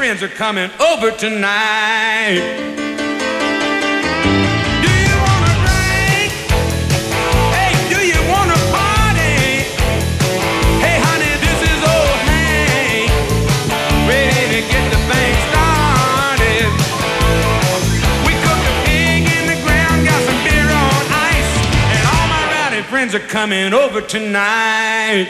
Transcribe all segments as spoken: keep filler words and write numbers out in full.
friends are coming over tonight. Friends are coming over tonight.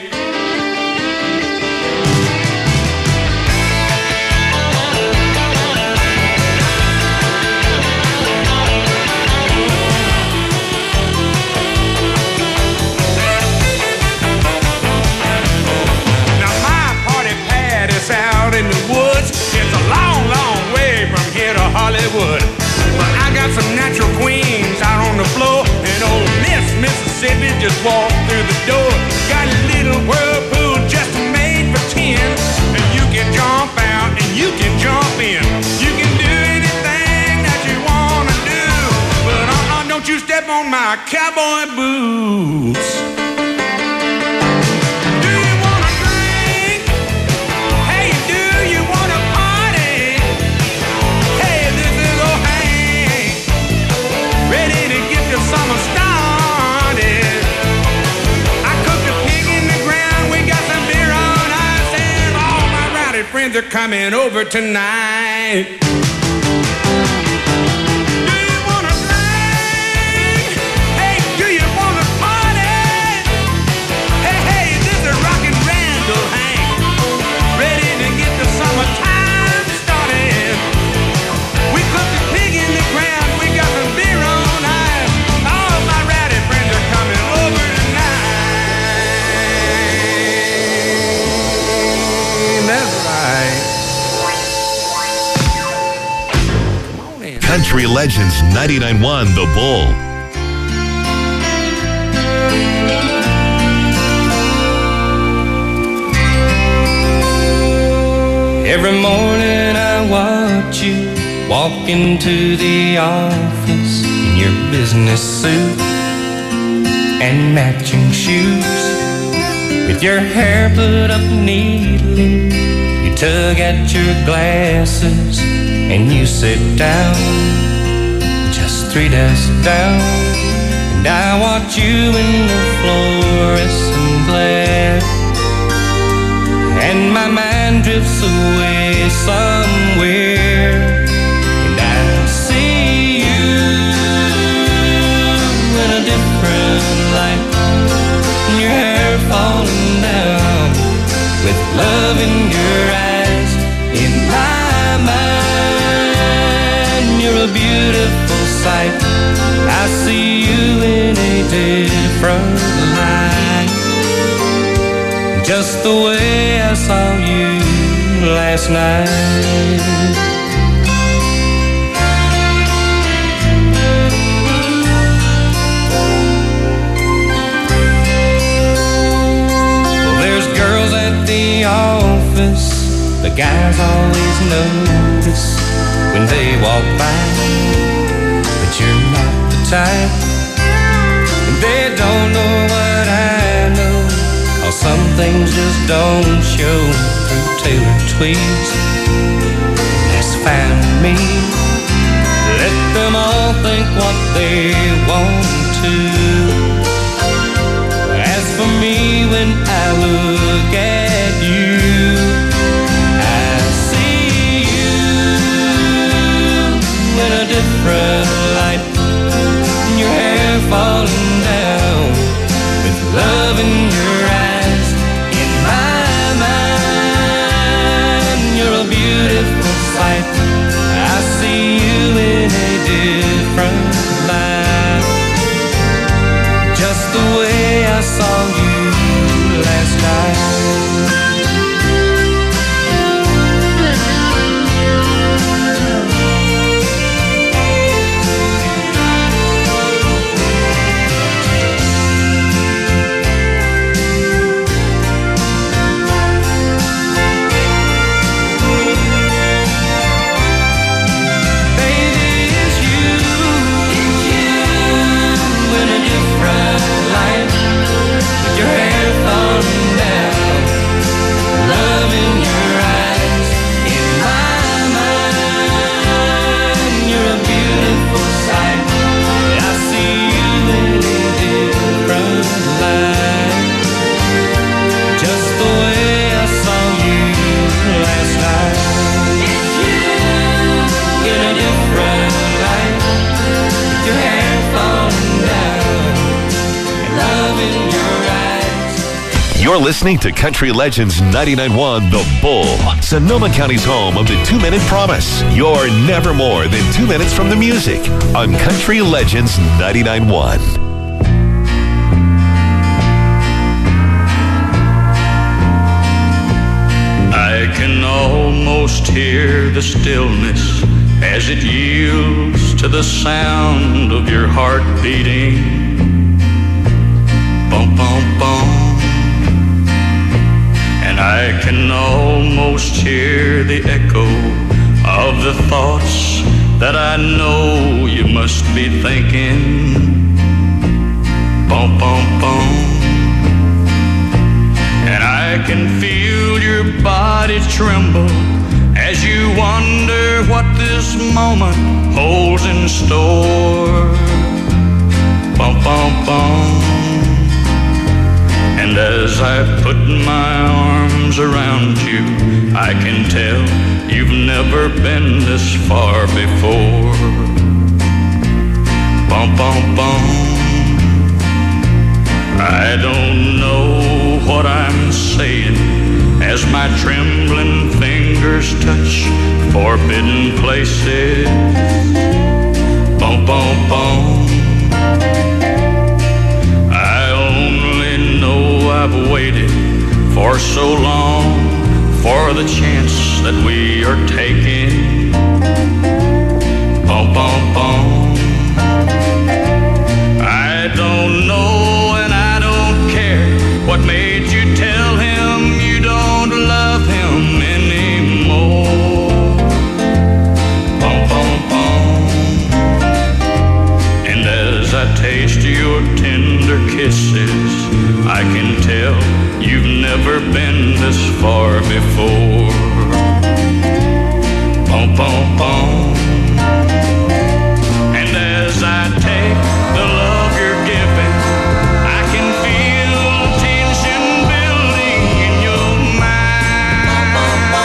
Now my party pad is out in the woods. It's a long, long way from here to Hollywood. But I got some natural queens out on the floor, and old Miss Mississippi just walked through the door. Got a little whirlpool just made for ten, and you can jump out and you can jump in. You can do anything that you wanna do, but uh-uh, don't you step on my cowboy boots. Friends are coming over tonight. Do you wanna drink? Hey, do you wanna party? Hey, hey, this is Rockin' Randall Hank, ready to get the summertime started. We cooked a pig in the ground, we got some beer on ice. All my rowdy friends are coming over tonight. That's Country Legends ninety-nine point one The Bull. Every morning I watch you walk into the office in your business suit and matching shoes. With your hair put up neatly, you tug at your glasses and you sit down, just three desks down. And I watch you in the fluorescent glare, and my mind drifts away somewhere, and I see you in a different light, and your hair falling down, with love in your eyes. In my mind, you're a beautiful sight. I see you in a different light, just the way I saw you last night. Well, there's girls at the office the guys always notice when they walk by, but you're not the type, and they don't know what I know, 'cause some things just don't show through tailored tweeds. That's fine with me. Let them all think what they want to. As for me, when I look at you, I see you in a different light, and your hair falling down, with love in your eyes. In my mind, you're a beautiful sight. I see you in a different light. You're listening to Country Legends ninety-nine point one The Bull, Sonoma County's home of the two-minute promise. You're never more than two minutes from the music on Country Legends ninety-nine point one. I can almost hear the stillness as it yields to the sound of your heart beating. Bum, bum, bum. And I can almost hear the echo of the thoughts that I know you must be thinking. Bum, bum, bum. And I can feel your body tremble as you wonder what this moment holds in store. Bum, bum, bum. And as I put my arms around you, I can tell you've never been this far before. Bum, bum, bum. I don't know what I'm saying as my trembling fingers touch forbidden places. Bum, bum, bum. I only know I've waited for so long for the chance that we are taking. Bum, bum, bum. I don't know and I don't care what made you tell him you don't love him anymore. Bum, bum, bum. And as I taste your tender kisses, I can tell you've never been this far before. Bum, bum, bum. And as I take the love you're giving, I can feel tension building in your mind.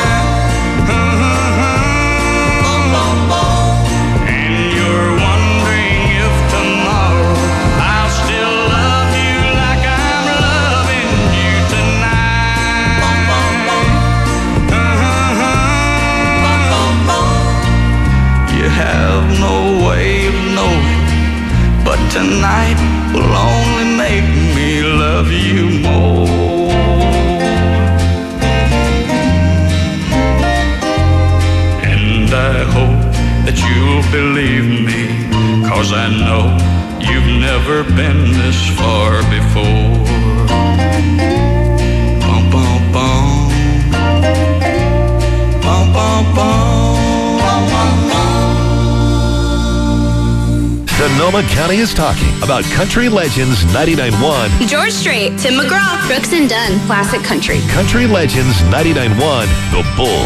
And you're wondering if tomorrow I'll still love you like I'm loving you tonight. You have no way of knowing, but tonight will only make me love you more. And I hope that you'll believe me, 'cause I know you've never been this far before. Bum, bum, bum. Bum, bum, bum. Sonoma County is talking about Country Legends ninety-nine point one. George Strait, Tim McGraw, Brooks and Dunn, Classic Country. Country Legends ninety-nine point one The Bull.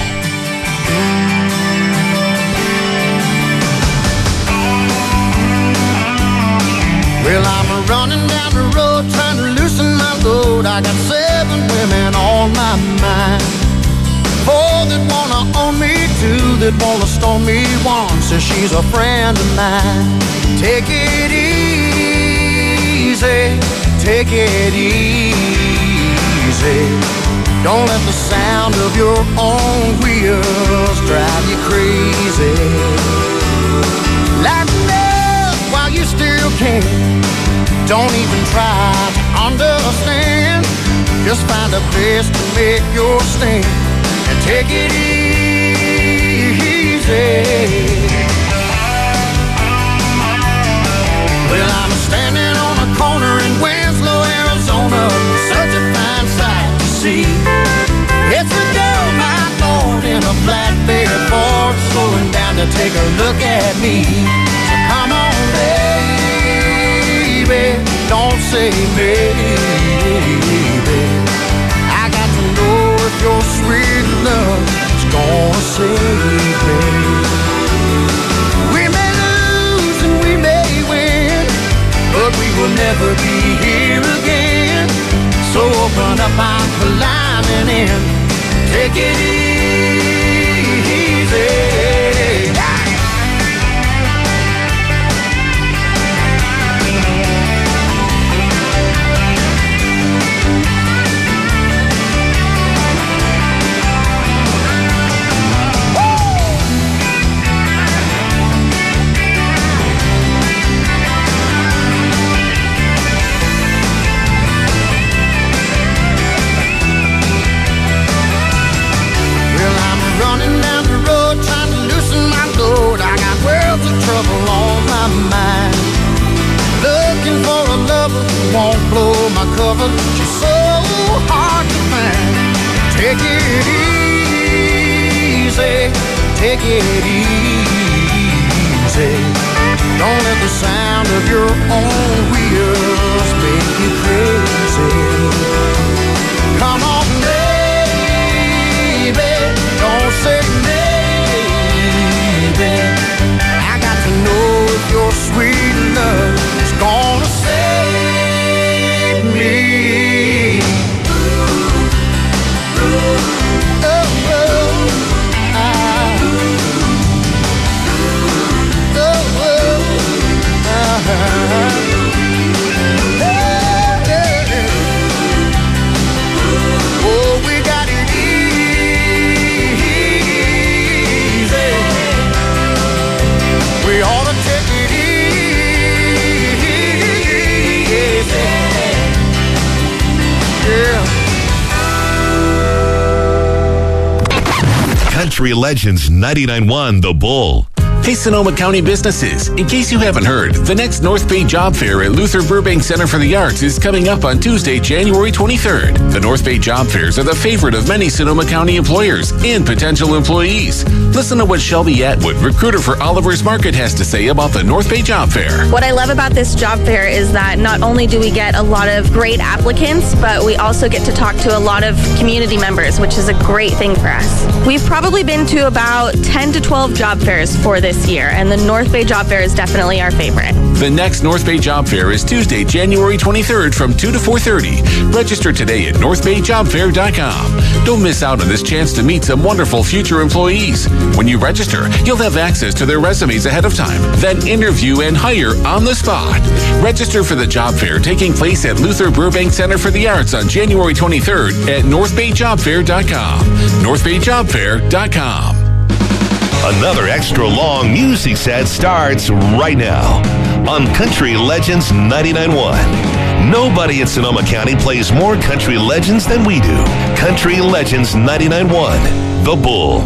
Well, I'm running down the road trying to loosen my load. I got seven women on my mind. Four that wanna own me, two that wanna stone me, one says she's a friend of mine. Take it easy, take it easy. Don't let the sound of your own wheels drive you crazy. Lighten up while you still can. Don't even try to understand. Just find a place to make your stand and take it easy. Well, I'm standing on a corner in Winslow, Arizona, such a fine sight to see. It's a girl, my Lord, in a flatbed Ford, slowing down to take a look at me. So come on, baby, don't say maybe. I got to know if your sweet love is gonna save me. We may lose and we may win, but we will never be here again. So open up, I'm climbing in. Take it easy. take it easy. Don't let the sound of your own wheels make you crazy. Come on, baby, don't say maybe. I got to know if your sweet love is gonna save me. Oh, oh, I, oh, oh, uh-huh. Country Legends ninety-nine point one The Bull. Hey, Sonoma County businesses. In case you haven't heard, the next North Bay Job Fair at Luther Burbank Center for the Arts is coming up on Tuesday, January twenty-third. The North Bay Job Fairs are the favorite of many Sonoma County employers and potential employees. Listen to what Shelby Atwood, recruiter for Oliver's Market, has to say about the North Bay Job Fair. What I love about this job fair is that not only do we get a lot of great applicants, but we also get to talk to a lot of community members, which is a great thing for us. We've probably been to about ten to twelve job fairs for this year, and the North Bay Job Fair is definitely our favorite. The next North Bay Job Fair is Tuesday, January twenty-third from two to four thirty. Register today at north bay job fair dot com. Don't miss out on this chance to meet some wonderful future employees. When you register, you'll have access to their resumes ahead of time, then interview and hire on the spot. Register for the job fair taking place at Luther Burbank Center for the Arts on January twenty-third at north bay job fair dot com. north bay job fair dot com. Another extra long music set starts right now on Country Legends ninety-nine point one. Nobody in Sonoma County plays more country legends than we do. Country Legends ninety-nine point one, The Bull.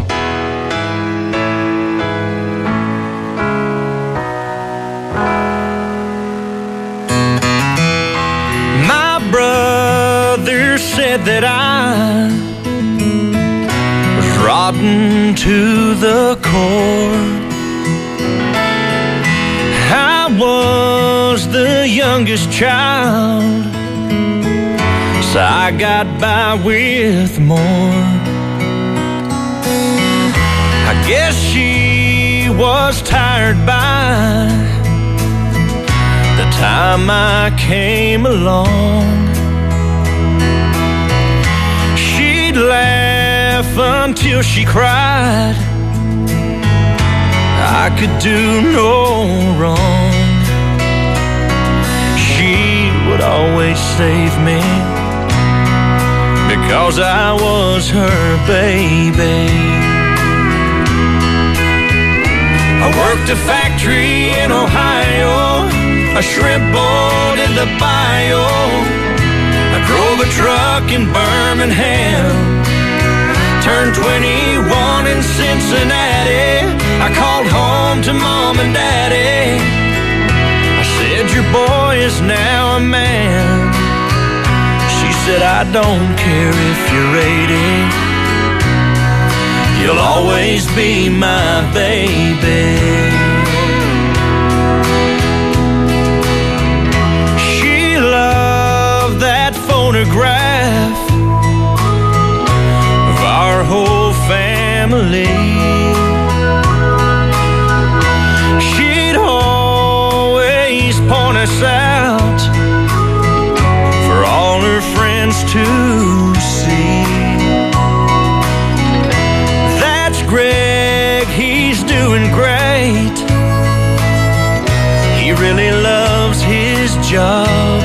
My brother said that I was rotten to the core. I was the youngest child, so I got by with more. I guess she was tired by the time I came along. She'd laugh until she cried. I could do no wrong. She would always save me because I was her baby. I worked a factory in Ohio, a shrimp boat in the bayou. I drove a truck in Birmingham, turned twenty-one in Cincinnati. I called home to mom and daddy. I said, your boy is now a man. She said, I don't care if you're eighty. You'll always be my baby. She loved that photograph of our whole family. She'd always point us out for all her friends to see. That's Greg, he's doing great. He really loves his job.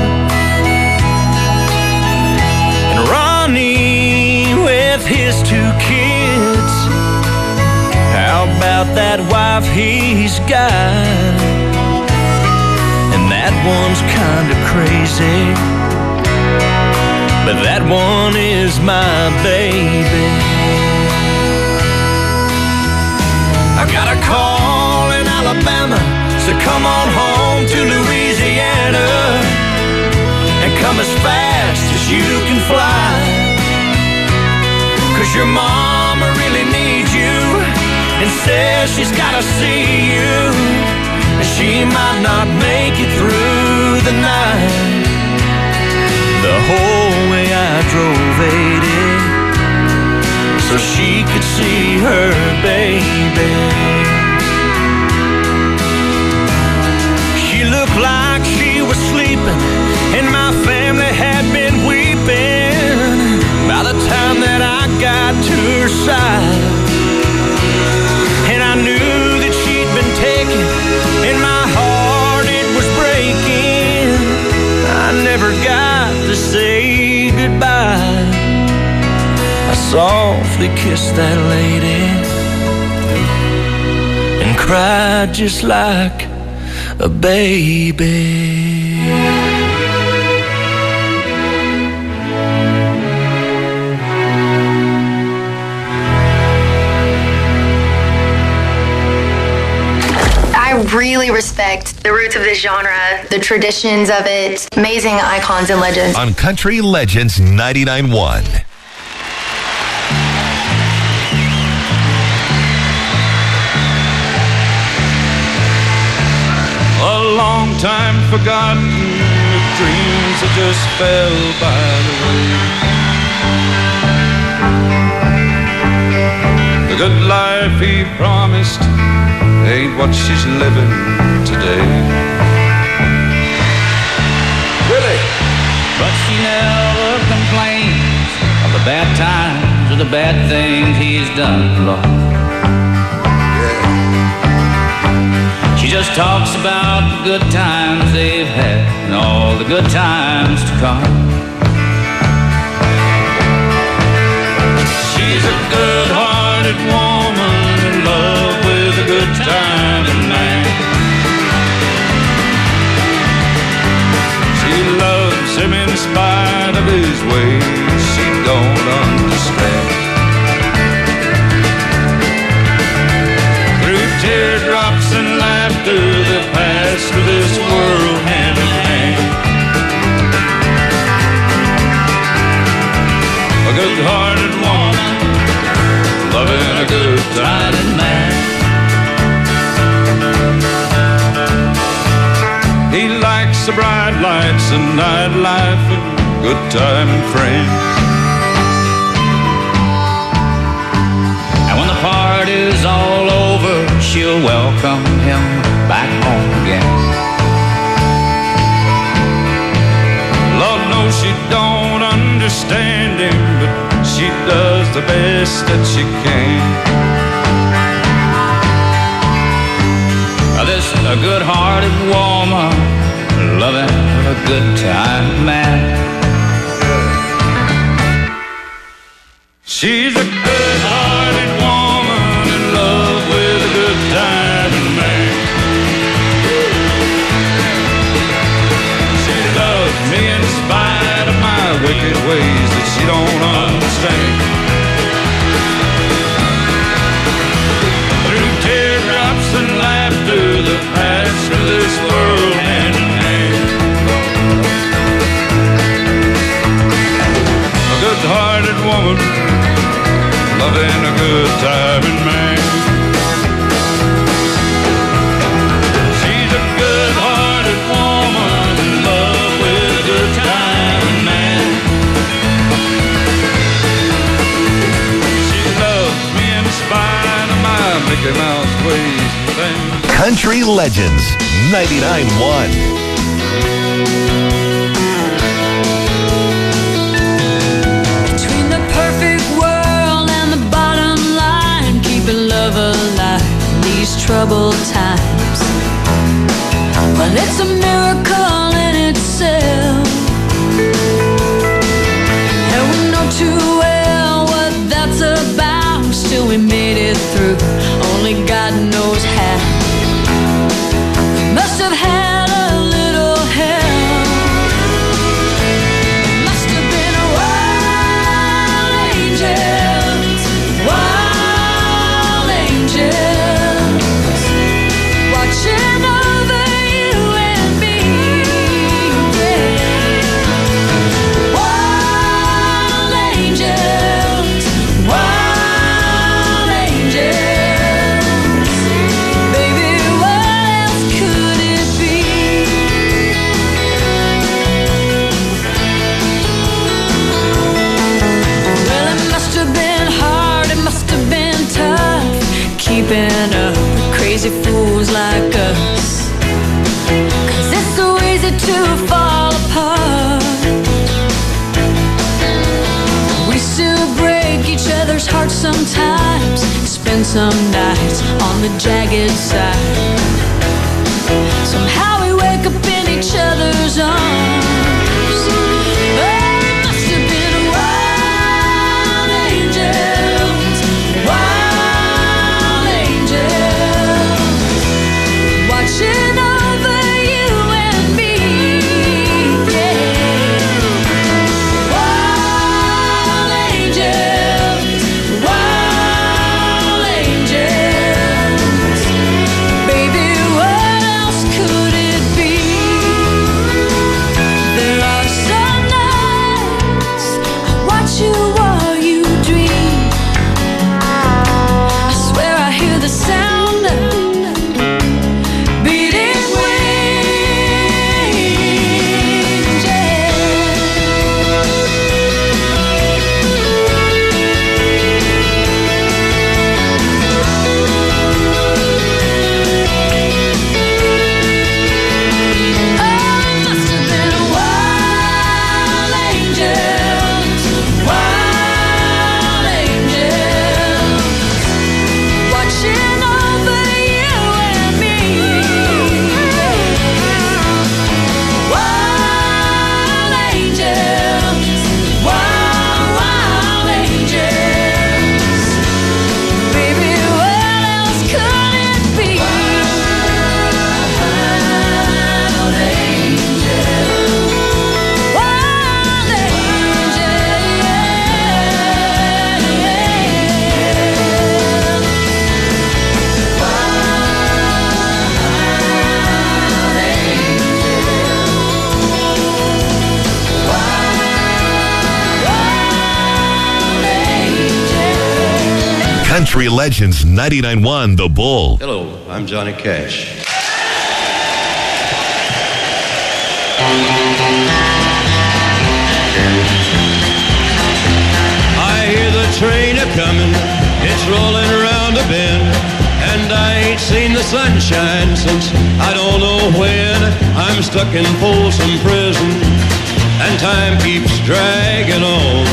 And Ronnie with his two kids, how about that wife he's got? And that one's kinda crazy, but that one is my baby. I got a call in Alabama, so come on home to Louisiana and come as fast as you can fly, 'cause your mama really needs you and says she's gotta see you. She might not make it through the night. The whole way I drove eighty so she could see her baby. She looked like she was sleeping, and my family had been weeping by the time that I got to her side. And I knew that she'd been taken, and my heart, it was breaking. I never got to say goodbye. I softly kissed that lady and cried just like a baby. I really respect the roots of this genre, the traditions of it, amazing icons and legends. On Country Legends ninety-nine point one. A long time forgotten, with dreams that just fell by the way. The good life he promised ain't what she's living today. Really? But she never complains of the bad times or the bad things he's done, Lord. She just talks about the good times they've had and all the good times to come. She's a good-hearted woman in love with a good-timing man. She loves him in spite of his ways she don't understand. Through teardrops and laughter, they pass through this world hand in hand. A good-hearted woman loving a good-timing man. He likes the bright lights and nightlife and good-timing friends. And when the party's all over, she'll welcome him back home again. Lord knows she don't understand him, but she does the best that she can. Now this a good-hearted woman loving a good-time man. She's a good-hearted woman in love with a good-timing man. She loves me in spite of my wicked ways that she don't understand. Through teardrops and laughter that pass through this world hand in hand. A good-hearted woman loving a good-timing man. She's a good-hearted woman in love with a good-timing man. She loves me in spite of my Mickey Mouse ways and things. Country Legends ninety-nine point one. Troubled times. Well, it's a miracle in itself, and we know too well what that's about. Still we made it through, only God knows how. We must have had a little help. Must have been a wild angels, wild angels watching over you and me, yeah. Wild angels, wild angels. keeping up with crazy fools like us. 'Cause it's so easy to fall apart. We still break each other's hearts sometimes, spend some nights on the jagged side. Somehow we wake up in each other's arms. Country Legends ninety-nine point one The Bull. Hello, I'm Johnny Cash. I hear the train a-comin', it's rolling around a bend, and I ain't seen the sunshine since I don't know when. I'm stuck in Folsom Prison, and time keeps dragging on.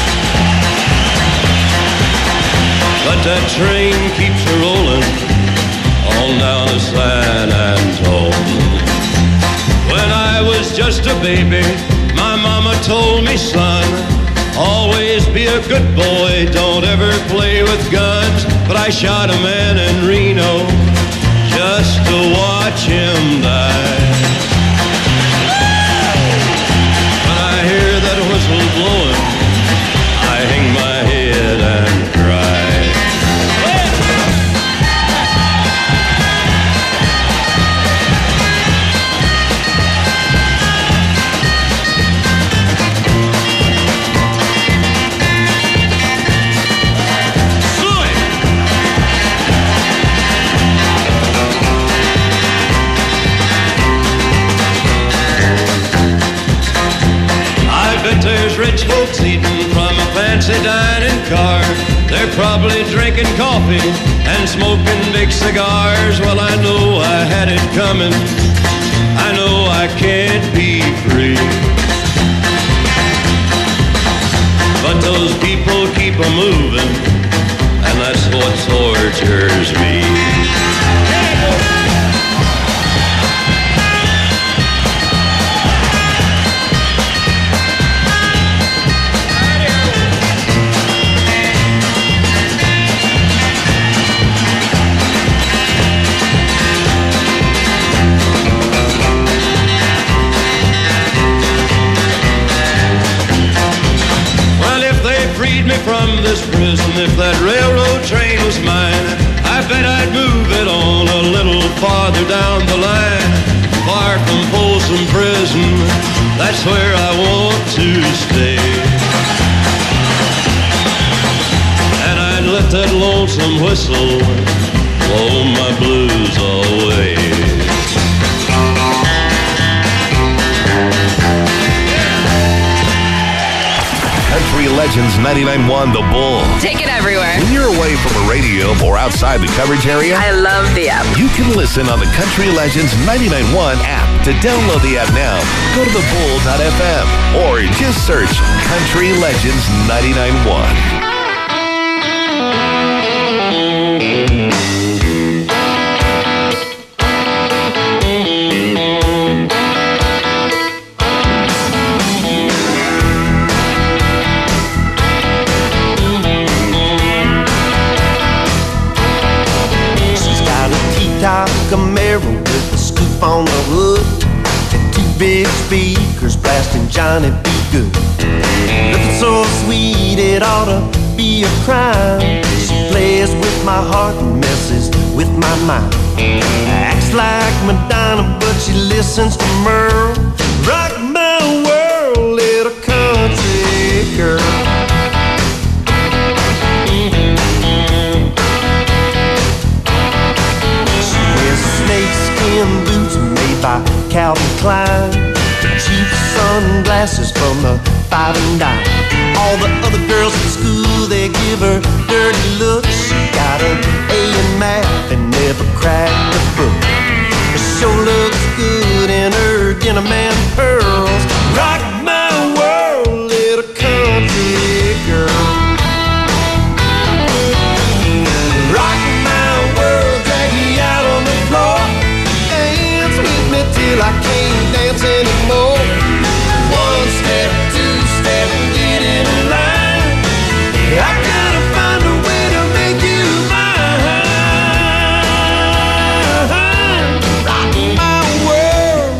But that train keeps a rolling on down to San Antone. When I was just a baby, my mama told me, son, always be a good boy, don't ever play with guns. But I shot a man in Reno just to watch him die. When I hear that whistle blowing, I hang my head and cry. There's rich folks eating from a fancy dining car. They're probably drinking coffee and smoking big cigars. Well, I know I had it coming. I know I can't be free. But those people keep a moving, and that's what tortures me. Me from this prison, if that railroad train was mine, I bet I'd move it on a little farther down the line. Far from Folsom Prison, that's where I want to stay. And I'd let that lonesome whistle blow my blues away. Country Legends Legends ninety-nine point one The Bull. Take it everywhere. When you're away from a radio or outside the coverage area, I love the app. You can listen on the Country Legends ninety-nine point one app. To download the app now, go to the bull dot f m or just search Country Legends ninety-nine point one. Camaro with a scoop on the hood and two big speakers blasting Johnny B. Good. Looking so sweet it ought to be a crime. She plays with my heart and messes with my mind. Acts like Madonna but she listens to Merle. Rock my world, little country girl. Snakeskin boots made by Calvin Klein, cheap sunglasses from the Five and Dime. All the other girls in school, they give her dirty looks. She got an A in math and never cracked a book. She sure looks good in her denim and pearls. Rock my world, little country girl. Rock my world, drag me out on the floor. Dance with me till I can't dance anymore. One step, two step, get in line. I gotta find a way to make you mine. Rock my world.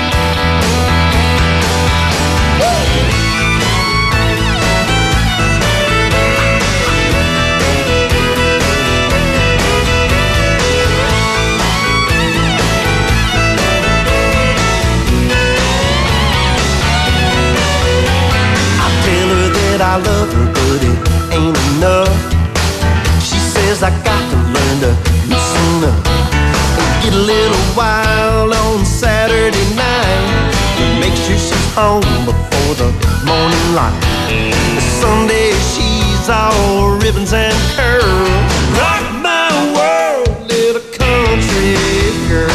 I love her, but it ain't enough. She says I got to learn to loosen up and get a little wild on Saturday night. Make sure she's home before the morning light. Sunday she's all ribbons and curls. Rock my world, little country girl.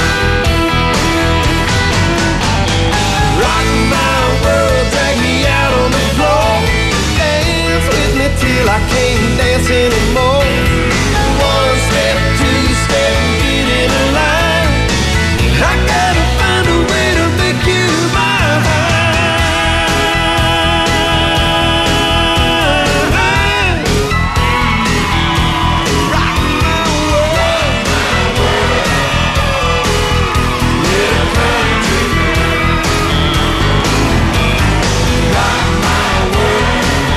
Rock my world, drag me out on the floor. Till I can't dance anymore. One step, two step, get in a line. I gotta find a way to make you mine. Rock my world, my world. Little country girl. Rock my world.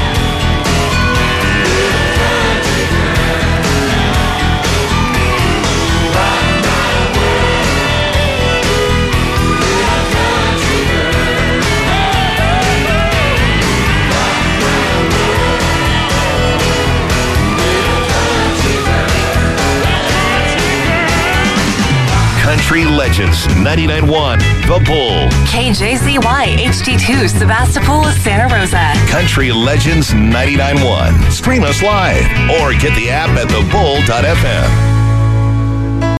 Country Legends ninety-nine point one The Bull. K J Z Y H D two Sebastopol, Santa Rosa. Country Legends ninety-nine point one. Stream us live or get the app at the bull dot f m.